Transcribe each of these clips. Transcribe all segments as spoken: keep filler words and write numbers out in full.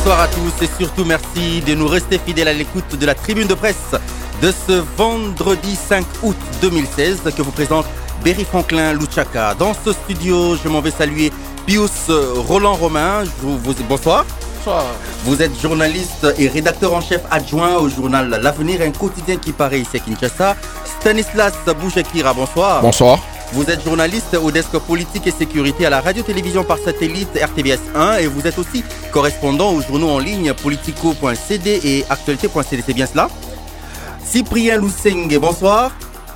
Bonsoir à tous et surtout merci de nous rester fidèles à l'écoute de la tribune de presse de ce vendredi cinq août deux mille seize que vous présente Berry Franklin Luchaka. Dans ce studio, je m'en vais saluer Pius Roland Romain. Je vous... Bonsoir. Bonsoir. Vous êtes journaliste et rédacteur en chef adjoint au journal L'Avenir, un quotidien qui paraît ici à Kinshasa. Stanislas Bouchekira, bonsoir. Bonsoir. Vous êtes journaliste au desk politique et sécurité à la radio-télévision par satellite R T V S un et vous êtes aussi correspondant aux journaux en ligne politico point c d et actualité point c d. C'est bien cela? Cyprien Lusenge, bonsoir.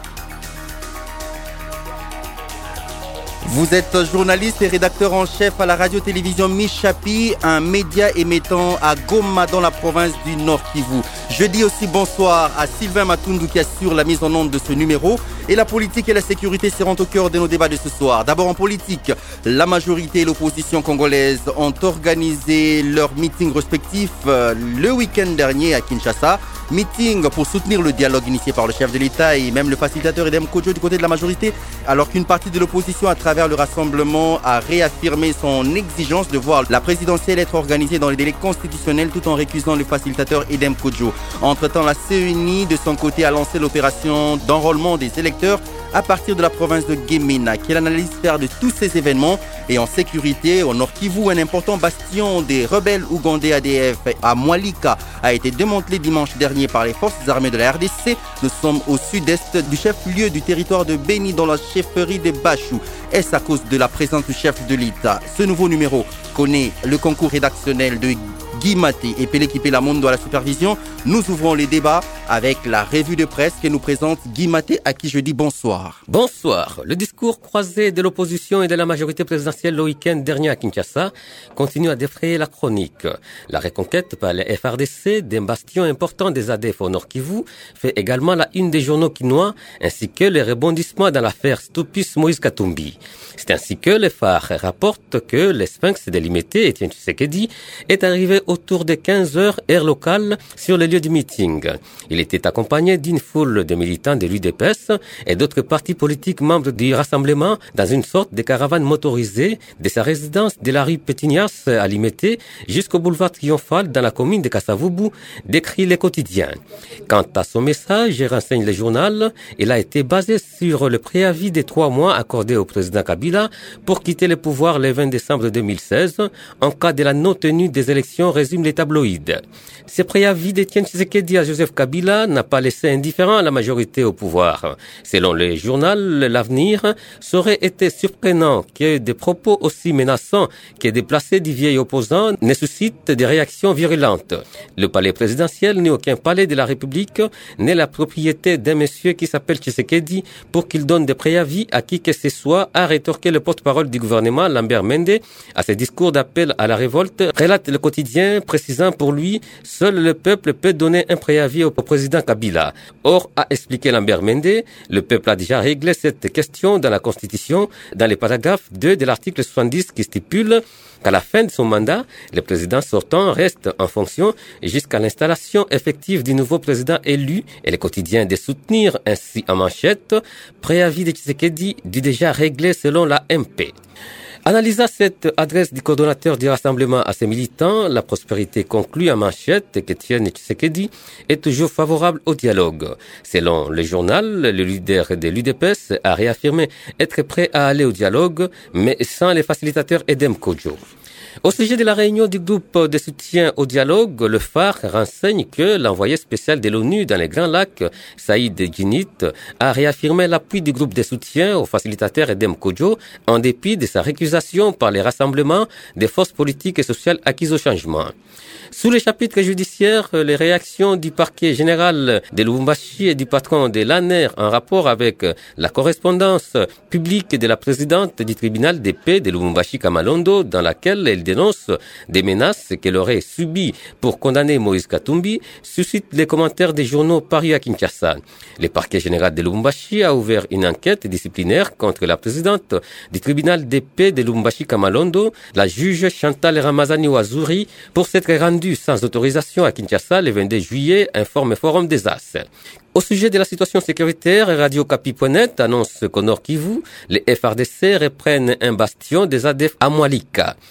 Vous êtes journaliste et rédacteur en chef à la radio-télévision Michapi, un média émettant à Goma dans la province du Nord Kivu. Je dis aussi bonsoir à Sylvain Matundu qui assure la mise en onde de ce numéro. Et la politique et la sécurité seront au cœur de nos débats de ce soir. D'abord en politique, la majorité et l'opposition congolaise ont organisé leur meeting respectif le week-end dernier à Kinshasa. Meeting pour soutenir le dialogue initié par le chef de l'État et même le facilitateur Edem Kodjo du côté de la majorité, alors qu'une partie de l'opposition à travers le rassemblement a réaffirmé son exigence de voir la présidentielle être organisée dans les délais constitutionnels tout en récusant le facilitateur Edem Kodjo. Entre-temps, la C E N I de son côté a lancé l'opération d'enrôlement des électeurs à partir de la province de Gemena. Quelle analyse faire de tous ces événements? Et en sécurité, au Nord Kivu, un important bastion des rebelles ougandais A D F à Mwalika a été démantelé dimanche dernier par les forces armées de la R D C. Nous sommes au sud-est du chef-lieu du territoire de Beni dans la chefferie de Bachou. Est-ce à cause de la présence du chef de l'État? Ce nouveau numéro connaît le concours rédactionnel de Guy Maté et Pelé Kipé Lamondo à la supervision. Nous ouvrons les débats avec la revue de presse que nous présente Guy Maté, à qui je dis bonsoir. Bonsoir. Le discours croisé de l'opposition et de la majorité présidentielle le week-end dernier à Kinshasa continue à défrayer la chronique. La reconquête par les F R D C d'un bastion important des A D F au Nord Kivu fait également la une des journaux quinois, ainsi que les rebondissements dans l'affaire Stupis Moïse Katumbi. C'est ainsi que le phare rapporte que le Sphinx délimité, Etienne Tshisekedi, est arrivé autour de quinze heures heure locale sur le lieu du meeting. Il était accompagné d'une foule de militants de l'U D P S et d'autres partis politiques membres du rassemblement dans une sorte de caravane motorisée de sa résidence de la rue Pétignas à Limete jusqu'au boulevard Triomphal dans la commune de Kassavubu, décrit le quotidien. Quant à son message, renseigne le journal, il a été basé sur le préavis de trois mois accordé au président Kabila pour quitter le pouvoir le vingt décembre deux mille seize en cas de la non-tenue des élections, résume les tabloïds. Ce préavis d'Etienne Tshisekedi à Joseph Kabila n'a pas laissé indifférent la majorité au pouvoir. Selon le journal L'Avenir, ça aurait été surprenant que des propos aussi menaçants que déplacés du vieil opposant ne suscitent des réactions virulentes. Le palais présidentiel n'est aucun palais de la République, n'est la propriété d'un monsieur qui s'appelle Tshisekedi pour qu'il donne des préavis à qui que ce soit, a rétorqué le porte-parole du gouvernement Lambert Mende à ses discours d'appel à la révolte, relate le quotidien précisant pour lui seul le peuple peut donner un préavis au président Kabila. Or, a expliqué Lambert Mende, le peuple a déjà réglé cette question dans la Constitution, dans les paragraphes deux de l'article soixante-dix qui stipule qu'à la fin de son mandat, le président sortant reste en fonction jusqu'à l'installation effective du nouveau président élu et le quotidien de soutenir ainsi en manchette, préavis de Tshisekedi du déjà réglé selon la M P. Analysant cette adresse du coordonnateur du rassemblement à ses militants, la prospérité conclut en manchette qu'Etienne Tshisekedi est toujours favorable au dialogue. Selon le journal, le leader de l'U D P S a réaffirmé être prêt à aller au dialogue, mais sans les facilitateurs Edem Kodjo. Au sujet de la réunion du groupe de soutien au dialogue, le phare renseigne que l'envoyé spécial de l'ONU dans les Grands Lacs, Saïd Djinit, a réaffirmé l'appui du groupe de soutien au facilitateur Edem Kodjo en dépit de sa récusation par les rassemblements des forces politiques et sociales acquises au changement. Sous le chapitre judiciaire, les réactions du parquet général de Lubumbashi et du patron de l'A N E R en rapport avec la correspondance publique de la présidente du tribunal de paix de Lubumbashi Kamalondo dans laquelle elle dénonce des menaces qu'elle aurait subies pour condamner Moïse Katumbi suscitent les commentaires des journaux parus à Kinshasa. Le parquet général de Lubumbashi a ouvert une enquête disciplinaire contre la présidente du tribunal de paix de Lubumbashi Kamalondo, la juge Chantal Ramazani Ouazuri, pour s'être rendue sans autorisation à Kinshasa le vingt-deux juillet, informe Forum des As. Au sujet de la situation sécuritaire, Radio Okapi point net annonce qu'au Nord Kivu, les F R D C reprennent un bastion des A D F à Mwalika. Selon des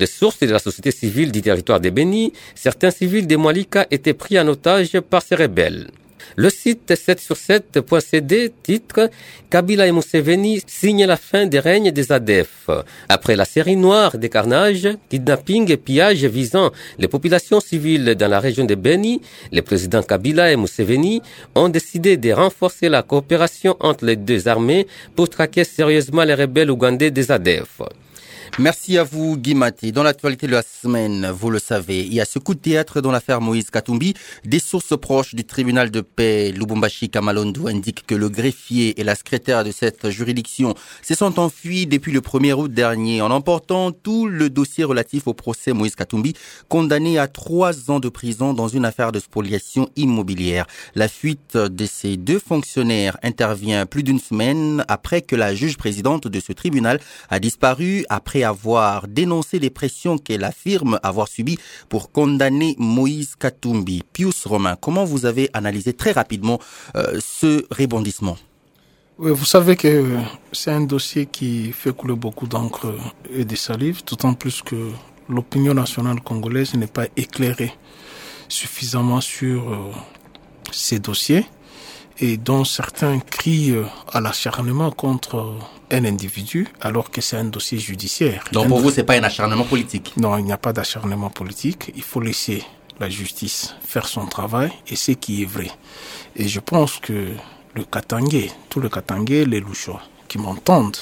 des sources de la société civile du territoire de Beni, certains civils de Mwalika étaient pris en otage par ces rebelles. Le site sept sur sept point c d titre « Kabila et Museveni signent la fin des règnes des A D F ». Après la série noire des carnages, kidnappings et pillages visant les populations civiles dans la région de Beni, les présidents Kabila et Museveni ont décidé de renforcer la coopération entre les deux armées pour traquer sérieusement les rebelles ougandais des A D F. Merci à vous, Guy Maté. Dans l'actualité de la semaine, vous le savez, il y a ce coup de théâtre dans l'affaire Moïse Katumbi. Des sources proches du tribunal de paix Lubumbashi Kamalondo indiquent que le greffier et la secrétaire de cette juridiction se sont enfuis depuis le premier août dernier en emportant tout le dossier relatif au procès Moïse Katumbi, condamné à trois ans de prison dans une affaire de spoliation immobilière. La fuite de ces deux fonctionnaires intervient plus d'une semaine après que la juge présidente de ce tribunal a disparu après avoir dénoncé les pressions qu'elle affirme avoir subies pour condamner Moïse Katumbi. Pius Romain, comment vous avez analysé très rapidement euh, ce rebondissement? Oui, vous savez que c'est un dossier qui fait couler beaucoup d'encre et de salive, d'autant plus que l'opinion nationale congolaise n'est pas éclairée suffisamment sur euh, ces dossiers, et dont certains crient à l'acharnement contre un individu alors que c'est un dossier judiciaire. Donc un pour do... vous, c'est pas un acharnement politique? Non, il n'y a pas d'acharnement politique. Il faut laisser la justice faire son travail et ce qui est vrai. Et je pense que le Katangé, tout le Katangé, les Louchois qui m'entendent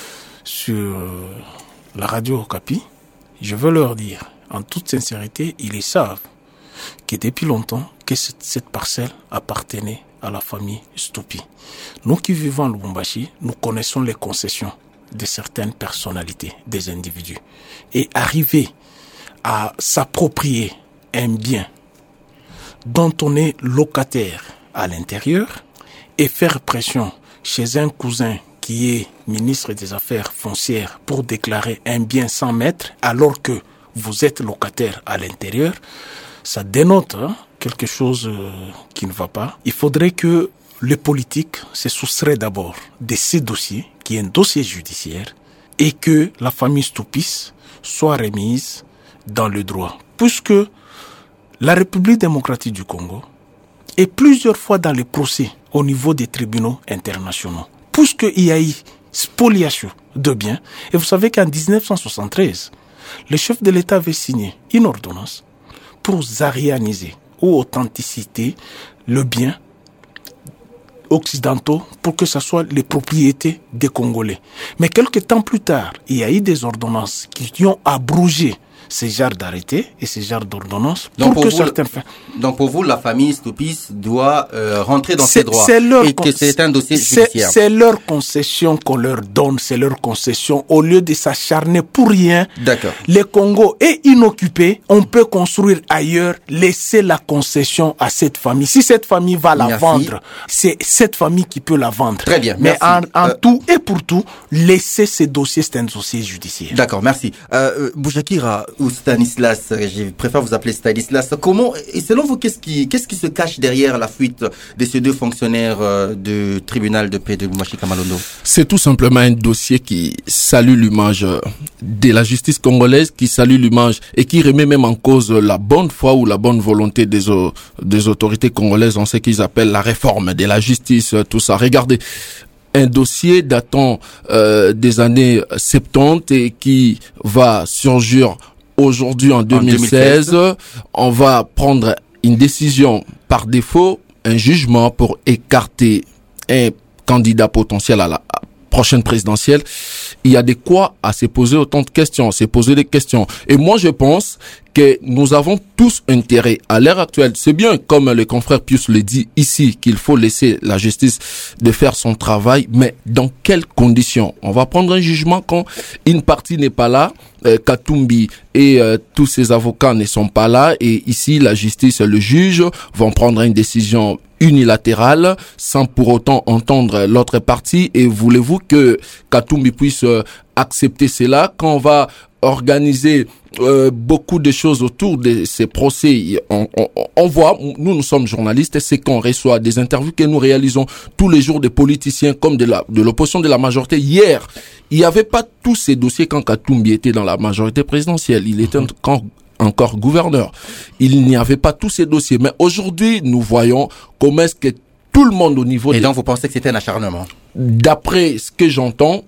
sur la radio Okapi, je veux leur dire, en toute sincérité, ils le savent, que depuis longtemps, que cette, cette parcelle appartenait à la famille Stoupi. Nous qui vivons à Lubumbashi, nous connaissons les concessions de certaines personnalités, des individus. Et arriver à s'approprier un bien dont on est locataire à l'intérieur et faire pression chez un cousin qui est ministre des Affaires foncières pour déclarer un bien sans maître alors que vous êtes locataire à l'intérieur, ça dénote hein, quelque chose euh, qui ne va pas. Il faudrait que les politiques se soustraient d'abord de ces dossiers, qui est un dossier judiciaire, et que la famille Stoupis soit remise dans le droit. Puisque la République démocratique du Congo est plusieurs fois dans les procès au niveau des tribunaux internationaux. Puisqu'il y a eu spoliation de biens, et vous savez qu'en dix-neuf cent soixante-treize, le chef de l'État avait signé une ordonnance pour zarianiser ou authenticité le bien occidentaux pour que ce soit les propriétés des Congolais. Mais quelques temps plus tard, il y a eu des ordonnances qui ont abrogé ces genres d'arrêtés et ces genres d'ordonnances pour, pour que vous, certains... Donc pour vous, la famille Stoupis doit euh, rentrer dans c'est, ses droits c'est leur et que c'est un dossier c'est, judiciaire. C'est leur concession qu'on leur donne, c'est leur concession. Au lieu de s'acharner pour rien, D'accord. le Congo est inoccupé, on peut construire ailleurs, laisser la concession à cette famille. Si cette famille va la Merci. vendre, c'est cette famille qui peut la vendre. Très bien, mais merci. en, en euh... tout et pour tout, laisser ces dossiers, c'est un dossier judiciaire. D'accord, merci. Euh, Boujakira ou Stanislas, je préfère vous appeler Stanislas. Comment, et selon vous, qu'est-ce qui, qu'est-ce qui se cache derrière la fuite de ces deux fonctionnaires euh, du tribunal de paix de Lubumbashi Kamalondo? C'est tout simplement un dossier qui salue l'image de la justice congolaise, qui salue l'image et qui remet même en cause la bonne foi ou la bonne volonté des, des autorités congolaises en ce qu'ils appellent la réforme de la justice, tout ça. Regardez. Un dossier datant euh, des années soixante-dix et qui va surgir aujourd'hui en deux mille seize. En deux mille seize, on va prendre une décision par défaut, un jugement pour écarter un candidat potentiel à la prochaine présidentielle. Il y a de quoi à se poser autant de questions, se poser des questions. Et moi, je pense que nous avons tous intérêt à l'heure actuelle. C'est bien, comme le confrère Pius le dit ici, qu'il faut laisser la justice de faire son travail, mais dans quelles conditions? On va prendre un jugement quand une partie n'est pas là, euh, Katumbi et euh, tous ses avocats ne sont pas là, et ici, la justice et le juge vont prendre une décision unilatérale sans pour autant entendre l'autre partie. Et voulez-vous que Katumbi puisse euh, accepter cela quand on va organiser euh, beaucoup de choses autour de ces procès. On, on, on voit, nous, nous sommes journalistes, c'est qu'on reçoit des interviews que nous réalisons tous les jours des politiciens comme de la de l'opposition, de la majorité. Hier, il n'y avait pas tous ces dossiers quand Katumbi était dans la majorité présidentielle. Il était quand encore gouverneur. Il n'y avait pas tous ces dossiers. Mais aujourd'hui, nous voyons comment est-ce que tout le monde au niveau... Et de... donc, vous pensez que c'était un acharnement? D'après ce que j'entends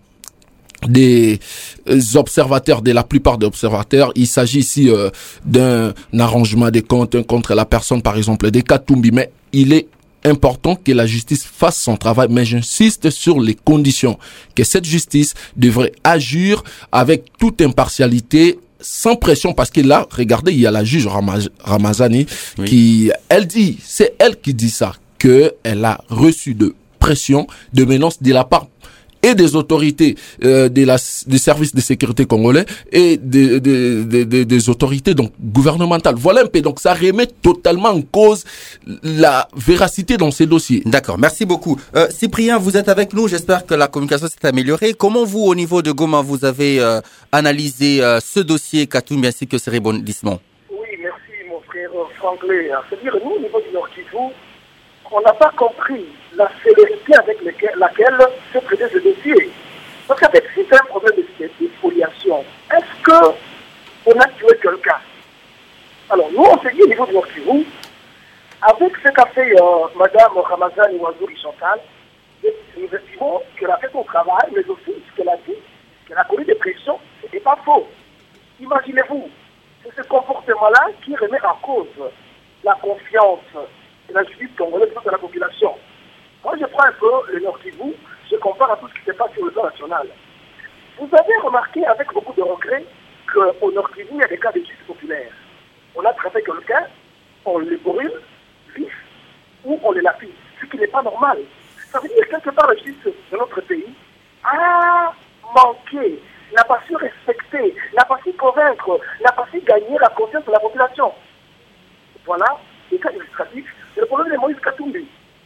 des observateurs, de la plupart des observateurs, il s'agit ici euh, d'un arrangement des comptes contre la personne, par exemple, de Katumbi. Mais il est important que la justice fasse son travail, mais j'insiste sur les conditions, que cette justice devrait agir avec toute impartialité, sans pression, parce que là, regardez, il y a la juge Ramaz- Ramazani oui. qui, elle dit, c'est elle qui dit ça, que elle a reçu de pression, de menaces de la part et des autorités euh, de la, des services de sécurité congolais et des, des, des, des, des autorités donc gouvernementales. Voilà un peu. Donc ça remet totalement en cause la véracité dans ces dossiers. D'accord, merci beaucoup. Euh, Cyprien, vous êtes avec nous. J'espère que la communication s'est améliorée. Comment vous, au niveau de Goma, vous avez euh, analysé euh, ce dossier Katumbi ainsi que ses rebondissements? Oui, merci mon frère Franklin. C'est-à-dire, nous, au niveau du Nord Kivu, on n'a pas compris la célérité avec laquelle, laquelle se traitait ce dossier. Parce qu'avec si c'est un problème de, de spoliation, est-ce qu'on a tué quelqu'un? Alors nous, on s'est dit au niveau du Nord Kivu, avec ce qu'a fait euh, Mme Ramazani Ouazouri Chantal, nous estimons qu'elle a fait son travail, mais aussi ce qu'elle a dit, qu'elle a connu des pressions, ce n'est pas faux. Imaginez-vous, c'est ce comportement-là qui remet en cause la confiance de la justice congolaise de la population. Moi, je prends un peu le Nord Kivu, je compare à tout ce qui se passe sur le plan national. Vous avez remarqué avec beaucoup de regrets qu'au Nord Kivu, il y a des cas de justice populaire. On a traité quelqu'un, on le brûle, vif, ou on le lapide, ce qui n'est pas normal. Ça veut dire que quelque part la justice de notre pays a manqué, n'a pas su respecter, n'a pas su convaincre, n'a pas su gagner la confiance de la population. Voilà les cas illustratifs. C'est le problème de Moïse Katumbi.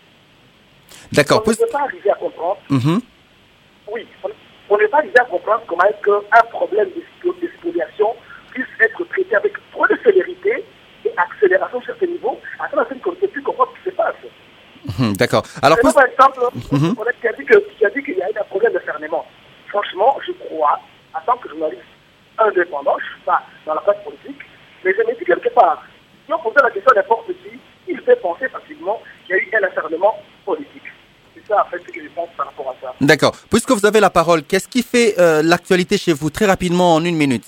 D'accord. On ne peut pas arriver à comprendre. Mm-hmm. Oui, on ne peut pas arriver à comprendre comment est-ce qu'un problème de spoliation puisse être traité avec trop de célérité et accélération sur ce niveau, à tel point qu'on ne peut plus comprendre ce qui se passe. Mm-hmm. D'accord. Alors, pour... par exemple, mm-hmm. on a qui a dit que, qui a dit qu'il y a eu un problème de fermement. Franchement, je crois, en tant que journaliste indépendant, je ne suis pas dans la presse politique, mais je me dis quelque part, si on posait la question à n'importe qui, il fait penser facilement qu'il y a eu un acharnement politique. C'est ça, en fait, ce que je pense par rapport à ça. D'accord. Puisque vous avez la parole, qu'est-ce qui fait euh, l'actualité chez vous, très rapidement, en une minute?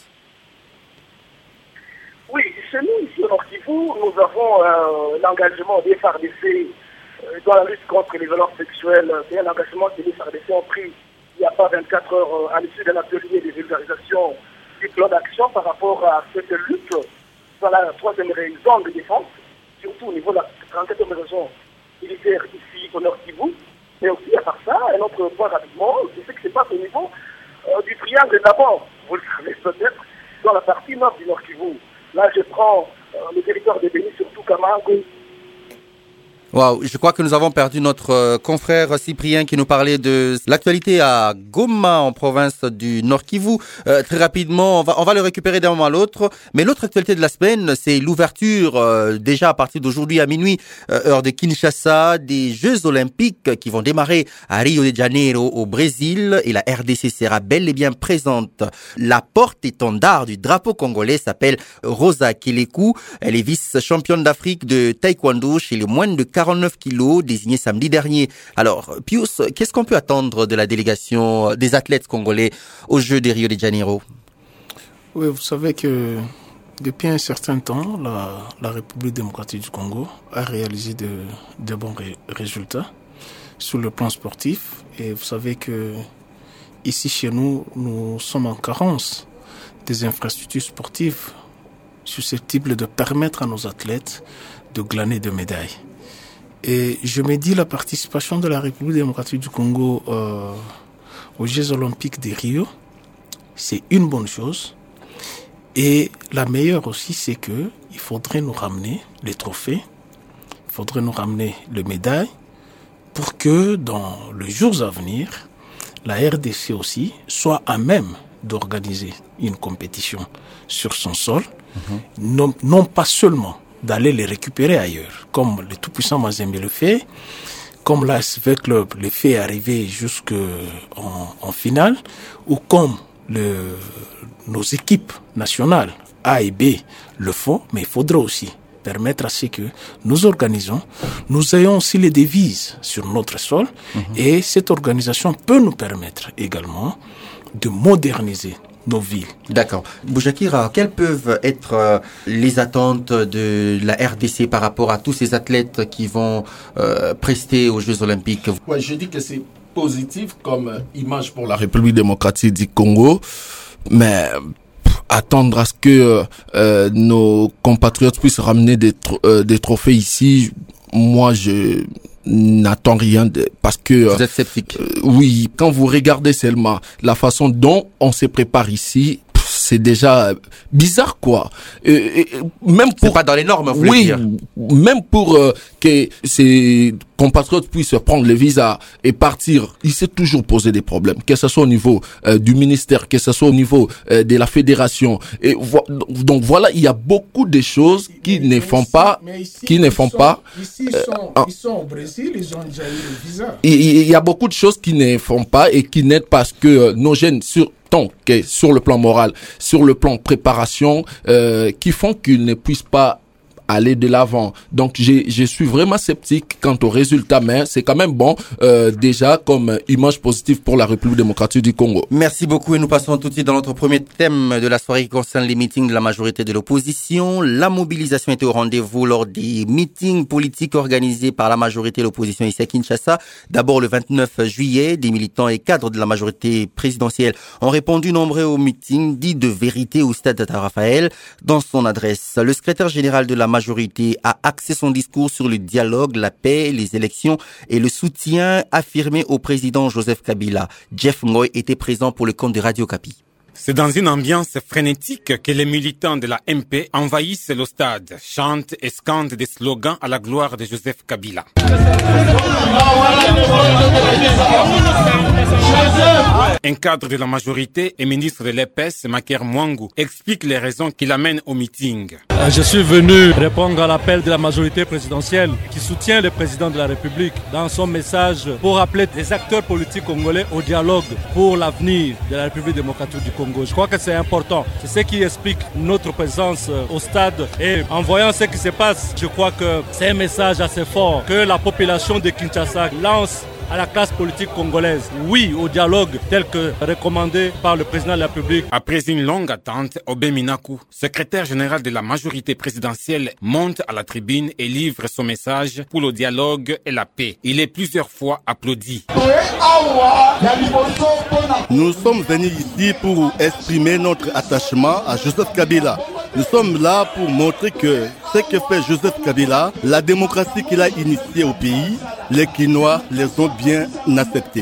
Oui, chez nous, ici au Nord Kivu, nous avons euh, l'engagement des F A R D C euh, dans la lutte contre les violences sexuelles. C'est un engagement que les F A R D C ont pris il n'y a pas vingt-quatre heures euh, à l'issue d'un atelier de vulgarisation du plan d'action par rapport à cette lutte dans la troisième zone de défense, surtout au niveau de la trente-quatrième région militaire ici au Nord Kivu. Mais aussi, à part ça, un autre point rapidement, c'est ce qui se passe au niveau euh, du triangle d'abord. Vous le savez peut-être, dans la partie nord du Nord Kivu. Là, je prends euh, le territoire de Béni, surtout Camargue. Waouh, je crois que nous avons perdu notre euh, confrère Cyprien qui nous parlait de l'actualité à Goma en province du Nord Kivu. Euh, très rapidement, on va on va le récupérer d'un moment à l'autre. Mais l'autre actualité de la semaine, c'est l'ouverture euh, déjà à partir d'aujourd'hui à minuit, euh, heure de Kinshasa, des Jeux Olympiques qui vont démarrer à Rio de Janeiro au Brésil et la R D C sera bel et bien présente. La porte-étendard du drapeau congolais s'appelle Rosa Keleku. Elle est vice-championne d'Afrique de taekwondo chez les moins de quarante-neuf kilos, désignée samedi dernier. Alors, Pius, qu'est-ce qu'on peut attendre de la délégation des athlètes congolais aux Jeux de Rio de Janeiro? Oui, vous savez que depuis un certain temps, la, la République démocratique du Congo a réalisé de, de bons ré, résultats sur le plan sportif. Et vous savez que ici, chez nous, nous sommes en carence des infrastructures sportives susceptibles de permettre à nos athlètes de glaner des médailles. Et je me dis, la participation de la République démocratique du Congo euh, aux Jeux olympiques de Rio, c'est une bonne chose. Et la meilleure aussi, c'est que il faudrait nous ramener les trophées, il faudrait nous ramener les médailles pour que dans les jours à venir, la R D C aussi soit à même d'organiser une compétition sur son sol, mm-hmm. non, non pas seulement d'aller les récupérer ailleurs, comme le tout-puissant Mazembe le fait, comme l'A S V Club le fait arriver jusqu'en en finale, ou comme le, nos équipes nationales A et B le font, mais il faudra aussi permettre à ce que nous organisons, nous ayons aussi les devises sur notre sol, mmh. et cette organisation peut nous permettre également de moderniser nos villes. D'accord. Boujakira, quelles peuvent être euh, les attentes de la R D C par rapport à tous ces athlètes qui vont euh, prester aux Jeux Olympiques? Ouais, je dis que c'est positif comme image pour la République démocratique du Congo, mais attendre à ce que euh, nos compatriotes puissent ramener des, tro- euh, des trophées ici, moi je n'attends rien de, parce que vous êtes sceptique. Euh, oui, quand vous regardez seulement la façon dont on se prépare ici, c'est déjà bizarre, quoi. Et, et, même pour c'est pas dans les normes, vous voulez oui, dire. Même pour euh, que ces compatriotes puissent prendre le visa et partir, il s'est toujours posé des problèmes, que ce soit au niveau euh, du ministère, que ce soit au niveau euh, de la fédération. Et vo- donc voilà, il y a beaucoup de choses qui mais, ne font ici, pas, ici, qui ne font sont, pas. Ici, ils sont, euh, ils sont au Brésil, ils ont déjà eu le visa. Il, il y a beaucoup de choses qui ne font pas et qui n'aident parce que euh, nos jeunes sur tant que sur le plan moral, sur le plan préparation, euh, qui font qu'ils ne puissent pas aller de l'avant. Donc, j'ai, je suis vraiment sceptique quant au résultat, mais c'est quand même bon, euh, déjà, comme image positive pour la République démocratique du Congo. Merci beaucoup et nous passons tout de suite dans notre premier thème de la soirée qui concerne les meetings de la majorité de l'opposition. La mobilisation était au rendez-vous lors des meetings politiques organisés par la majorité de l'opposition ici à Kinshasa. D'abord, le vingt-neuf juillet, des militants et cadres de la majorité présidentielle ont répondu nombreux au meeting dit de vérité au stade Tata Raphaël. Dans son adresse, le secrétaire général de la majorité a axé son discours sur le dialogue, la paix, les élections et le soutien affirmé au président Joseph Kabila. Jeff Ngoy était présent pour le compte de Radio Kapi. C'est dans une ambiance frénétique que les militants de la M P envahissent le stade, chantent et scandent des slogans à la gloire de Joseph Kabila. Un cadre de la majorité et ministre de l'E P S, Maker Mwangu, explique les raisons qui l'amènent au meeting. Je suis venu répondre à l'appel de la majorité présidentielle qui soutient le président de la République dans son message pour appeler les acteurs politiques congolais au dialogue pour l'avenir de la République démocratique du Congo. Je crois que c'est important. C'est ce qui explique notre présence au stade. Et en voyant ce qui se passe, je crois que c'est un message assez fort que la population de Kinshasa lance à la classe politique congolaise. Oui au dialogue tel que recommandé par le président de la République. Après une longue attente, Obé Minakou, secrétaire général de la majorité présidentielle, monte à la tribune et livre son message pour le dialogue et la paix. Il est plusieurs fois applaudi. Nous sommes venus ici pour exprimer notre attachement à Joseph Kabila. Nous sommes là pour montrer que ce que fait Joseph Kabila, la démocratie qu'il a initiée au pays, les Kinois les ont bien acceptés.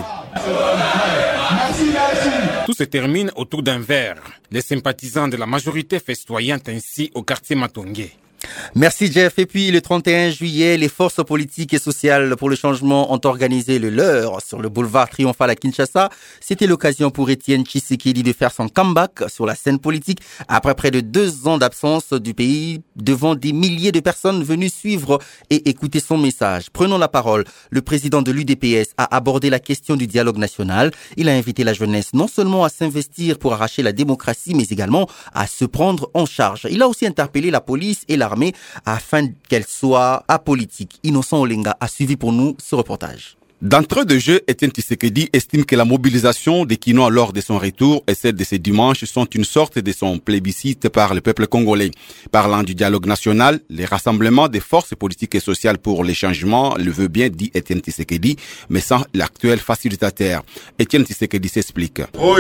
Tout se termine autour d'un verre. Les sympathisants de la majorité festoyant ainsi au quartier Matongé. Merci Jeff. Et puis le trente et un juillet, les forces politiques et sociales pour le changement ont organisé le leur sur le boulevard Triomphal à Kinshasa. C'était l'occasion pour Étienne Tshisekedi de faire son comeback sur la scène politique après près de deux ans d'absence du pays devant des milliers de personnes venues suivre et écouter son message. Prenons la parole. Le président de l'U D P S a abordé la question du dialogue national. Il a invité la jeunesse non seulement à s'investir pour arracher la démocratie, mais également à se prendre en charge. Il a aussi interpellé la police et l'armée afin qu'elle soit apolitique. Innocent Olenga a suivi pour nous ce reportage. D'entrée de jeu, Étienne Tshisekedi estime que la mobilisation des Kinois lors de son retour et celle de ce dimanche sont une sorte de son plébiscite par le peuple congolais. Parlant du dialogue national, les rassemblements des forces politiques et sociales pour les changements le veut bien, dit Étienne Tshisekedi, mais sans l'actuel facilitateur. Étienne Tshisekedi s'explique.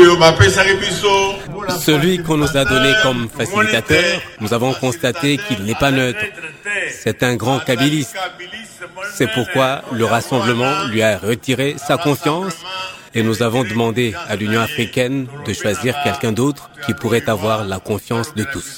Celui qu'on nous a donné comme facilitateur, nous avons constaté qu'il n'est pas neutre. C'est un grand kabiliste. C'est pourquoi le rassemblement lui a retiré sa confiance Et nous avons demandé à l'Union africaine de choisir quelqu'un d'autre qui pourrait avoir la confiance de tous.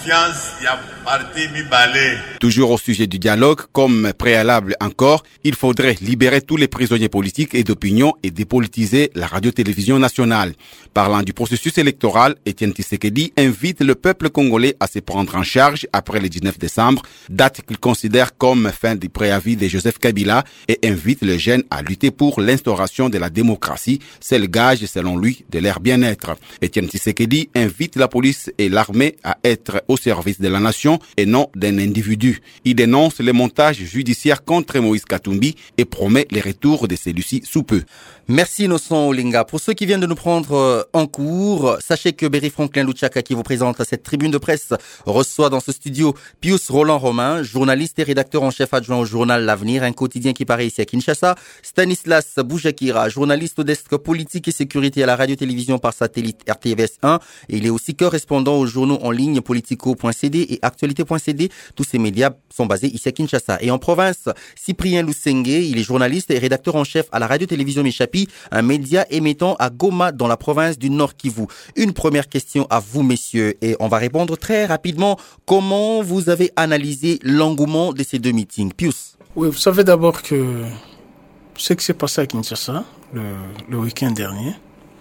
Toujours au sujet du dialogue, comme préalable encore, il faudrait libérer tous les prisonniers politiques et d'opinion et dépolitiser la radio-télévision nationale. Parlant du processus électoral, Étienne Tshisekedi invite le peuple congolais à se prendre en charge après le dix-neuf décembre, date qu'il considère comme fin du préavis de Joseph Kabila, et invite les jeunes à lutter pour l'instauration de la démocratie. C'est le gage, selon lui, de leur bien-être. Étienne Tshisekedi invite la police et l'armée à être au service de la nation et non d'un individu. Il dénonce le montage judiciaire contre Moïse Katumbi et promet le retour de celui-ci sous peu. Merci Innocent Olinga. Pour ceux qui viennent de nous prendre en cours, sachez que Berry Franklin Luchaka, qui vous présente cette tribune de presse, reçoit dans ce studio Pius Roland Romain, journaliste et rédacteur en chef adjoint au journal L'Avenir, un quotidien qui paraît ici à Kinshasa, Stanislas Boujakira, journaliste au desk politique et sécurité à la radio-télévision par satellite R T V S un, et il est aussi correspondant aux journaux en ligne politico point c d et actualité point c d. Tous ces médias sont basés ici à Kinshasa. Et en province, Cyprien Lusenge, il est journaliste et rédacteur en chef à la radio-télévision Michapi, un média émettant à Goma dans la province du Nord Kivu. Une première question à vous, messieurs, et on va répondre très rapidement. Comment vous avez analysé l'engouement de ces deux meetings? Pius. Oui, vous savez d'abord que ce qui s'est passé à Kinshasa le, le week-end dernier,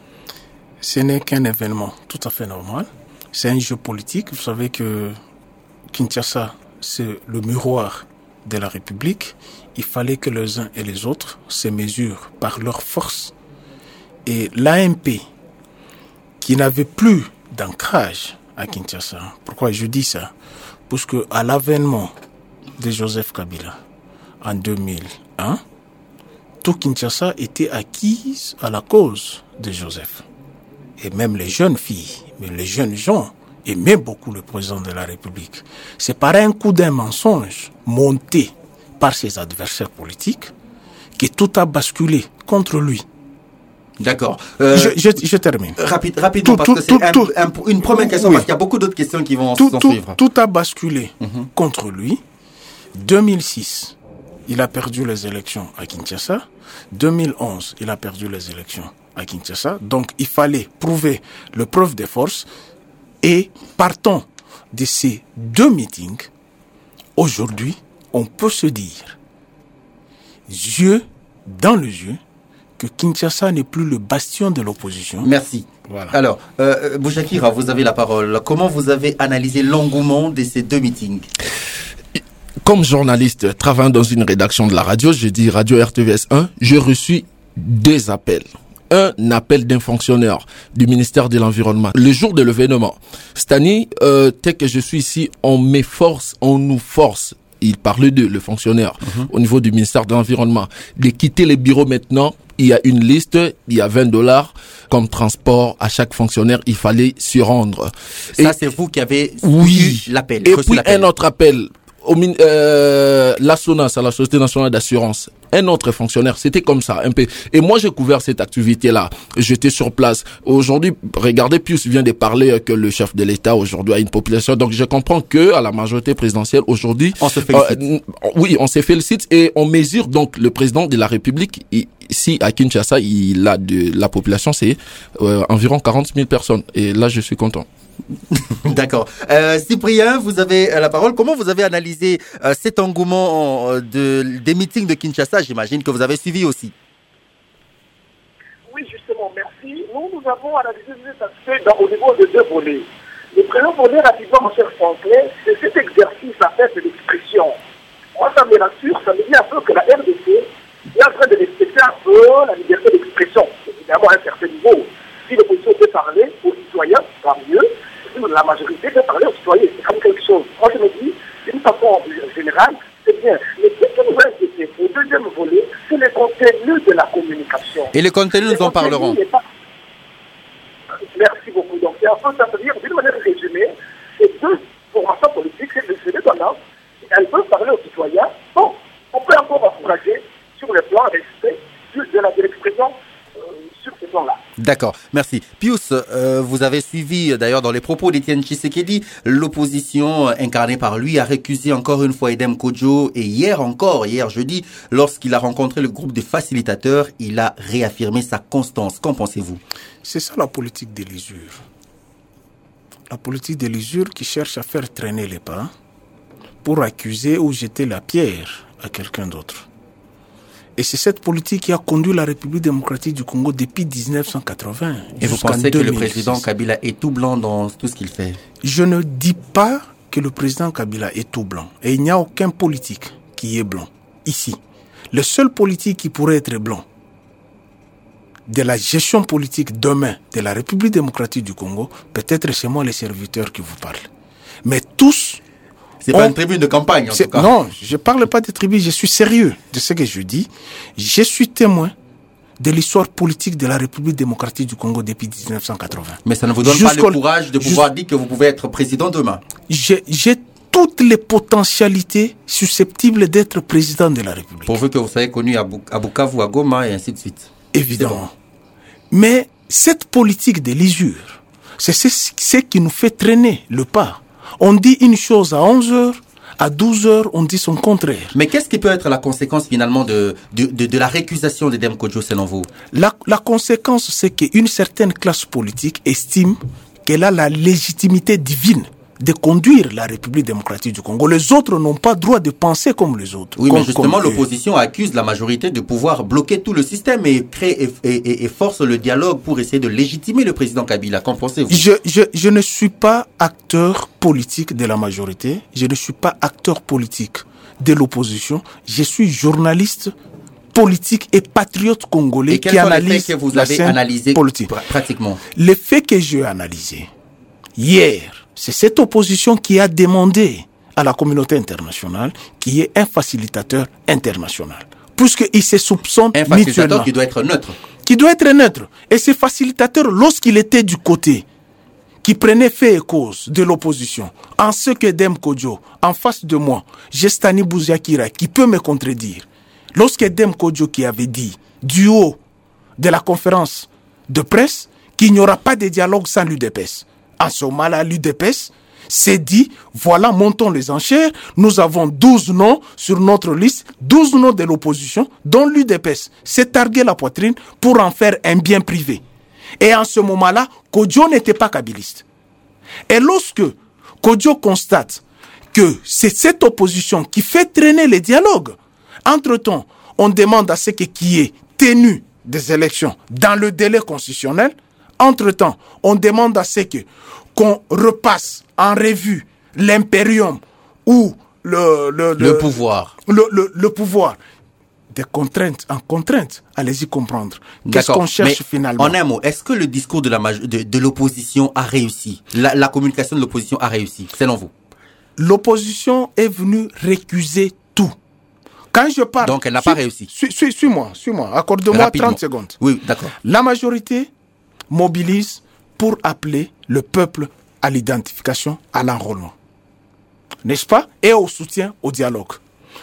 ce n'est qu'un événement tout à fait normal. C'est un jeu politique. Vous savez que Kinshasa, c'est le miroir de la République. Il fallait que les uns et les autres se mesurent par leur force. Et l'A M P, qui n'avait plus d'ancrage à Kinshasa, pourquoi je dis ça? Parce que à l'avènement de Joseph Kabila en deux mille un, tout Kinshasa était acquis à la cause de Joseph. Et même les jeunes filles, mais les jeunes gens aimaient beaucoup le président de la République. C'est par un coup d'un mensonge monté par ses adversaires politiques que tout a basculé contre lui. D'accord. Euh, je, je, je termine. Rapide, rapidement, tout, parce tout, que c'est tout, un, un, une première question, oui. Parce qu'il y a beaucoup d'autres questions qui vont tout, s'en tout, suivre. Tout a basculé mm-hmm. contre lui. deux mille six, il a perdu les élections à Kinshasa. deux mille onze, il a perdu les élections à Kinshasa. Donc, il fallait prouver le preuve des forces. Et partant de ces deux meetings, aujourd'hui, on peut se dire, yeux dans le yeux, que Kinshasa n'est plus le bastion de l'opposition. Merci. Voilà. Alors, euh, Boujakira, vous avez la parole. Comment vous avez analysé l'engouement de ces deux meetings? Comme journaliste travaillant dans une rédaction de la radio, je dis Radio R T V S un, j'ai reçu deux appels. Un appel d'un fonctionnaire du ministère de l'Environnement. Le jour de l'événement, Stani, euh, tel que je suis ici, on m'efforce, on nous force, il parlait de le fonctionnaire uh-huh. au niveau du ministère de l'Environnement, de quitter les bureaux maintenant. Il y a une liste, il y a vingt dollars comme transport à chaque fonctionnaire, il fallait s'y rendre. Ça, et, c'est vous qui avez oui, eu l'appel. Et puis l'appel. Un autre appel. Au, euh, la SONAS, à la Société nationale d'assurance, un autre fonctionnaire, c'était comme ça, un peu. Et moi, j'ai couvert cette activité-là. J'étais sur place. Aujourd'hui, regardez, Pius vient de parler que le chef de l'État aujourd'hui a une population. Donc, je comprends que à la majorité présidentielle aujourd'hui, on se félicite. Euh, oui, on se félicite et on mesure donc le président de la République. Ici à Kinshasa, il a de la population, c'est euh, environ quarante mille personnes. Et là, je suis content. D'accord. Euh, Cyprien, vous avez la parole. Comment vous avez analysé euh, cet engouement euh, de, des meetings de Kinshasa? J'imagine que vous avez suivi aussi. Oui, justement, merci. Nous, nous avons analysé cet aspect dans, au niveau de deux volets. Le premier volet, rapidement, mon cher Franklin, c'est cet exercice à faire de l'expression. Moi, ça me rassure, ça me dit un peu que la R D C est en train de respecter un peu la liberté d'expression. Évidemment, à un certain niveau. Si l'opposition peut parler aux citoyens, tant mieux. Si la majorité peut parler aux citoyens, c'est comme quelque chose. Moi, je me dis, d'une façon générale, c'est bien. Mais ce qui nous reste au deuxième volet, c'est le contenu de la communication. Et le contenu, nous en parlerons. Pas... Merci beaucoup. Donc, c'est un peu ça veut dire, d'une manière résumée, ces deux formations politiques, c'est deux tendances, elles peuvent parler aux citoyens. Bon, on peut encore encourager sur le plan respect de, la, de l'expression euh, sur ce plan-là. D'accord, merci. Pius, euh, vous avez suivi d'ailleurs dans les propos d'Étienne Tshisekedi, l'opposition incarnée par lui a récusé encore une fois Edem Kodjo et hier encore, hier jeudi, lorsqu'il a rencontré le groupe de facilitateurs, il a réaffirmé sa constance. Qu'en pensez-vous? C'est ça la politique de l'usure. La politique de l'usure qui cherche à faire traîner les pas pour accuser ou jeter la pierre à quelqu'un d'autre. Et c'est cette politique qui a conduit la République démocratique du Congo depuis dix-neuf cent quatre-vingts. Et vous pensez que le président Kabila est tout blanc dans tout ce qu'il fait? Je ne dis pas que le président Kabila est tout blanc. Et il n'y a aucun politique qui est blanc ici. Le seul politique qui pourrait être blanc de la gestion politique demain de la République démocratique du Congo, peut-être c'est moi les serviteurs qui vous parlent. Mais tous... C'est pas on... une tribune de campagne, en tout cas. Non, je parle pas de tribune, je suis sérieux de ce que je dis. Je suis témoin de l'histoire politique de la République démocratique du Congo depuis dix-neuf cent quatre-vingts. Mais ça ne vous donne Jusqu'au... pas le courage de pouvoir Just... dire que vous pouvez être président demain? J'ai, j'ai toutes les potentialités susceptibles d'être président de la République. Pourvu que vous soyez connu à, Buk- à Bukavu, à Goma et ainsi de suite. Évidemment. Mais cette politique de l'usure, c'est ce qui nous fait traîner le pas. On dit une chose à onze heures, à douze heures, on dit son contraire. Mais qu'est-ce qui peut être la conséquence finalement de, de, de, de la récusation d'Edem Kodjo selon vous? la, la conséquence, c'est qu'une certaine classe politique estime qu'elle a la légitimité divine de conduire la République démocratique du Congo. Les autres n'ont pas droit de penser comme les autres. Oui, comme, mais justement, l'opposition accuse la majorité de pouvoir bloquer tout le système et crée et, et, et force le dialogue pour essayer de légitimer le président Kabila. Qu'en pensez-vous? je, je, je ne suis pas acteur politique de la majorité. Je ne suis pas acteur politique de l'opposition. Je suis journaliste politique et patriote congolais et qui analyse les faits que vous avez analysé politique. Pratiquement. Les faits que j'ai analysés hier, c'est cette opposition qui a demandé à la communauté internationale qui est un facilitateur international. Puisqu'il se soupçonne un facilitateur qui doit être neutre. Qui doit être neutre. Et ce facilitateur, lorsqu'il était du côté qui prenait fait et cause de l'opposition, en ce que Edem Kodjo, en face de moi, j'ai Stani Bouziakira qui peut me contredire. Lorsque Edem Kodjo qui avait dit, du haut de la conférence de presse, qu'il n'y aura pas de dialogue sans l'U D P S. En ce moment-là, l'U D P S s'est dit, voilà, montons les enchères, nous avons douze noms sur notre liste, douze noms de l'opposition, dont l'U D P S s'est targué la poitrine pour en faire un bien privé. Et en ce moment-là, Kodjo n'était pas kabiliste. Et lorsque Kodjo constate que c'est cette opposition qui fait traîner les dialogues, entre-temps, on demande à ce qui est tenu des élections dans le délai constitutionnel. Entre-temps, on demande à ce que qu'on repasse en revue l'impérium ou le, le, le, le pouvoir. Le, le, le pouvoir. Des contraintes en contraintes, allez-y comprendre. Qu'est-ce D'accord. qu'on cherche Mais finalement? En un mot, est-ce que le discours de, la, de, de l'opposition a réussi? la, la communication de l'opposition a réussi, selon vous? L'opposition est venue récuser tout. Quand je parle... Donc elle n'a suis, pas réussi. Suis, suis, suis-moi, suis-moi. Accorde-moi Rapidement. trente secondes. Oui, d'accord. La majorité mobilise pour appeler le peuple à l'identification, à l'enrôlement. N'est-ce pas? Et au soutien au dialogue.